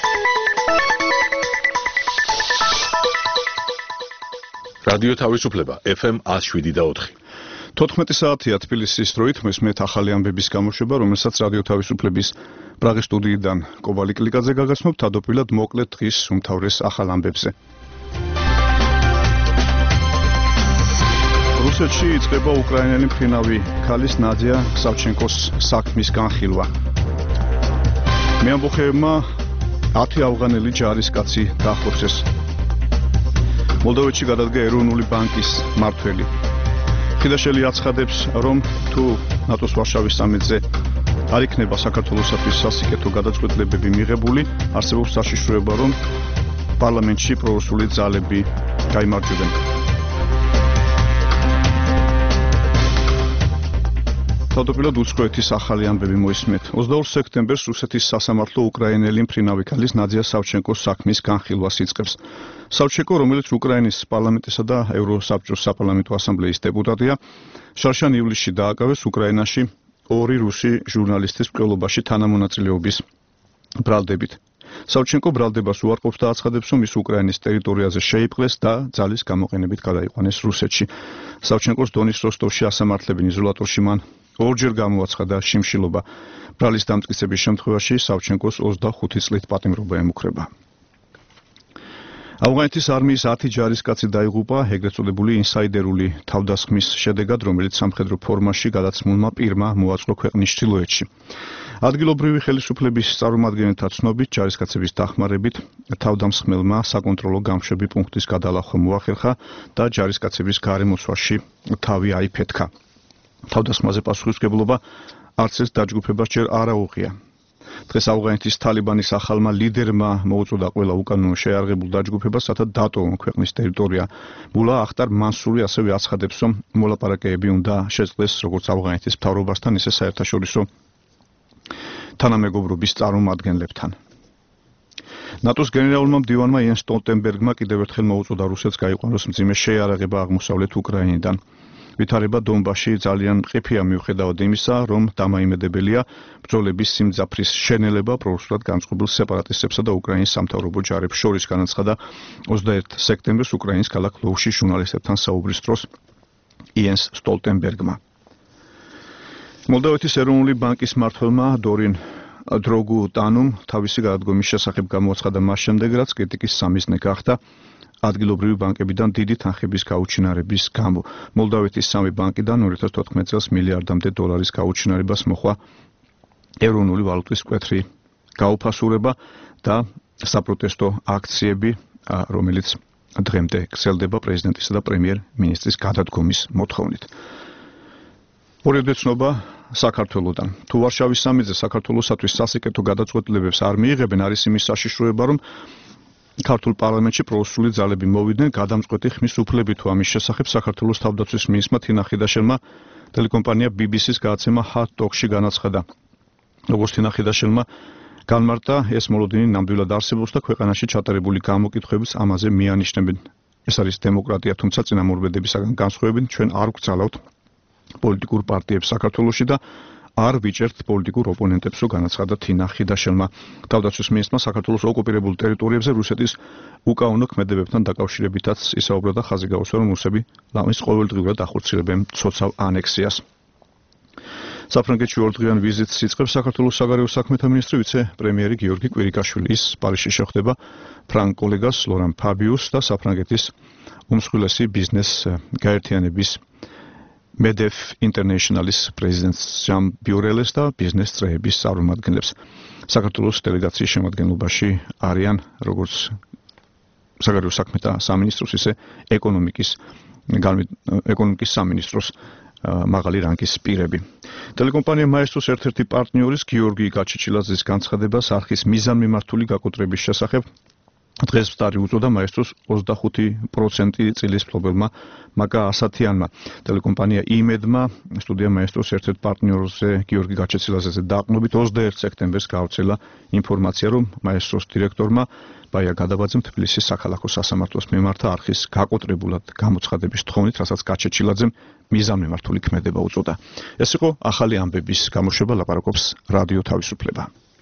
რადიო თავისუფლება FM 107.4. 14 საათია თბილისის დროით მესმეთ ახალი ამბების გამოშვება, რომელსაც რადიო თავისუფლების პრაღის სტუდიიდან კობალი კლიკაძე გაგაცნობთ თავდაპირველად მოკლედ დღის უმთავრეს ახალ ამბებზე. რუსეთში იწყება უკრაინელი მფრინავი ქალის ნადია სავჩენკოს საქმის განხილვა. მეამბოხეებმა 10 ავღანელი ჯარისკაცი დაახორციელეს. მოლდოვეთში გადადგა ეროვნული ბანკის მმართველი. ხიდაშელი აცხადებს, რომ თუ ნატოს ვარშავის სამიტზე არ იქნება საქართველოსთვის სასიკეთო გადაწყვეტილებები მიღებული, არსებობს საშიშროება, რომ პარლამენტში პრორუსული ძალები გაიმარჯვებენ. თავდაპირველად უცხოეთის ახალი ამბები მოისმენთ. 22 სექტემბერს რუსეთის სასამართლო უკრაინელი მფრინავი ქალის ნადია სავჩენკოს საქმის განხილვას იწყებს. სავჩენკო, რომელიც უკრაინის პარლამენტისა და ევროსაბჭოს საპარლამენტო ასამბლეის დეპუტატია, შარშან ივლისში დააკავეს უკრაინაში 2 რუსი ჟურნალისტის მკვლელობაში თანამონაწილეობის ბრალდებით. სავჩენკო ბრალდებას უარყოფს და აცხადებს, რომ ის უკრაინის ტერიტორიაზე შეიპყრეს და ძალის გამოყენებით გადაიყვანეს რუსეთში. სავჩენკოს დონის როსტოვში ასამართლებენ იზოლატორში მან 2-ჯერ გამოაცხადა შიმშილობა. ბრალის დამტკიცების შემთხვევაში სავჩენკოს 25 წლით პატიმრობა ემუქრება. ავღანეთის არმიის 10 ჯარისკაცი დაიღუპა ეგრეთ წოდებული ინსაიდერული თავდასხმის შედეგად, რომელიც სამხედრო ფორმაში გადაცმულმა პირმა მოაწყო ქვეყნის ჩრდილოეთში. ადგილობრივი ხელისუფლების წარმომადგენელთა ცნობით, ჯარისკაცების დახმარებით თავდამსხმელმა საკონტროლო გამშვები პუნქტის გადალახვა მოახერხა და ჯარისკაცების გარემოცვაში თავი აიფეთქა. თავდასხმაზე პასუხისმგებლობა არც ეს დაჯგუფებას ჯერ არ აუღია. დღეს ავღანეთის თალიბანის ახალმა ლიდერმა მოუწოდა ყველა უკანონო შეიარაღებულ დაჯგუფებას, რათა დატოვონ ქვეყნის ტერიტორია. მულა ახტარ მანსური ასევე აცხადებს, რომ მოლაპარაკებები უნდა შეწყდეს როგორც ავღანეთის მთავრობასთან, ისე საერთაშორისო თანამეგობრობის წარმომადგენლებთან. ნატოს გენერალურმა მდივანმა იენს სტოლტენბერგმა კიდევ ერთხელ მოუწოდა რუსეთს გაიყვანოს მძიმე შეიარაღება აღმოსავლეთ უკრაინიდან. ვითარება დონბასში ძალიან მყიფეა მიუხედავად იმისა, რომ დამაიმედებელია ბრძოლების სიმძაფრის შენელება პრორუსულად განწყობილ სეპარატისტებსა და უკრაინის სამთავრობო ჯარებს შორის, განაცხადა 21 სექტემბერს უკრაინის ქალაქ ლვოვში ჟურნალისტებთან საუბრის დროს იენს სტოლტენბერგმა. მოლდოვეთის ეროვნული ბანკის მმართველმა დორინ დროგუტანუმ თავისი გადადგომის შესახებ გამოაცხადა მას შემდეგ, რაც კრიტიკის სამიზნე გახდა ადგილობრივი ბანკებიდან დიდი თანხების გაუჩინარების გამო. მოლდოვეთის სამი ბანკიდან 2014 წელს მილიარდამდე დოლარის გაუჩინარებას მოხდა ეროვნული ვალუტის მკვეთრი გაუფასურება და საპროტესტო აქციები, რომელიც დღემდე გრძელდება პრეზიდენტისა და პრემიერ-მინისტრის გადადგომის მოთხოვნით. ორედვე ცნობა საქართველოდან. თუ ვარშავის სამიტზე საქართველოსთვის სასიკეთო გადაწყვეტილებებს არ მიიღებენ, არის იმის საშიშროება, რომ ქართულ პარლამენტში პრორუსული ძალები მოვიდნენ გადამწყვეტი ხმის უფლებით. თუ ამის შესახებ საქართველოს თავდაცვის მინისტრმა თინა ხიდაშელმა ტელეკომპანია BBC-ს გადაცემა Hot Talk-ში განაცხადა. როგორც თინა ხიდაშელმა განმარტა, ეს მოლოდინი ნამდვილად არსებობს და ქვეყანაში ჩატარებული გამოკითხვებიც ამაზე მიანიშნებენ. ეს არის დემოკრატია, თუმცა წინამორბედებისაგან განსხვავებით ჩვენ არ გვგზავნავთ პოლიტიკურ პარტიებს საქართველოში და არ ვიჭერთ პოლიტიკურ ოპონენტებს, განაცხადა თინა ხიდაშელმა. თავდაცვის მინისტრმა საქართველოს ოკუპირებულ ტერიტორიებზე რუსეთის უკანონო ქმედებებთან დაკავშირებითაც ისაუბრა და ხაზი გაუსვა, რომ რუსები ლამის ყოველდღიურად ახორციელებენ ცოცავ ანექსიას. საფრანგეთში 2 დღიან ვიზიტს იწყებს საქართველოს საგარეო საქმეთა მინისტრი ვიცე-პრემიერი გიორგი კვირიკაშვილი. ის პარიზში შეხვდება ფრანგ კოლეგას ლორან ფაბიუს და საფრანგეთის უმსხვილესი ბიზნეს გაერთიანების MEDEF International-ის პრეზიდენტს ჟან ბიურელეს და ბიზნეს წრეების წარმომადგენლებს. საქართველოს დელეგაციის შემადგენლობაში არიან როგორც საგარეო საქმეთა სამინისტროს, ისე ეკონომიკის სამინისტროს მაღალი რანგის პირები. ტელეკომპანია მაესტროს ერთ-ერთი პარტნიორის გიორგი გაჩიჩილაძის განცხადებას არხის მიზანმიმართული გაკოტრების შესახებ დღეს ვტარი უწოდა მაესტროს 25% წილის მფლობელმა მაგა ასათიანმა. ტელეკომპანია იმედმა სტუდია მაესტროს ერთ-ერთ პარტნიორზე გიორგი გაჩეცილაძეზე დაყრდნობით 21 სექტემბერს გავრცელა ინფორმაცია, რომ მაესტროს დირექტორმა ბაია გადაბაძემ თბილისის საქალაქო სასამართლოს მიმართა არხის გაკოტრებულად გამოცხადების თხოვნით, რასაც გაჩეჩილაძემ მიზანმიმართული ქმედება უწოდა. ეს იყო ახალი ამბების გამოშვება, ლაპარაკობს რადიო თავისუფლება.